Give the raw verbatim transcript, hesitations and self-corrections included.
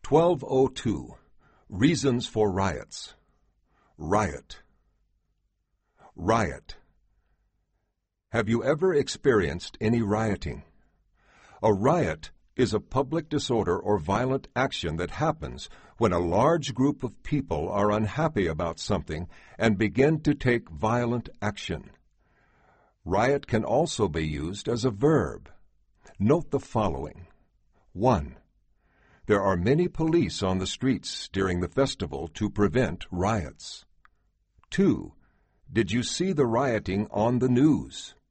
twelve oh two. Reasons for riots. Riot. Riot. Have you ever experienced any rioting? A riot is a public disorder or violent action that happens when a large group of people are unhappy about something and begin to take violent action. Riot can also be used as a verb. Note the following. one. There are many police on the streets during the festival to prevent riots. two. Did you see the rioting on the news?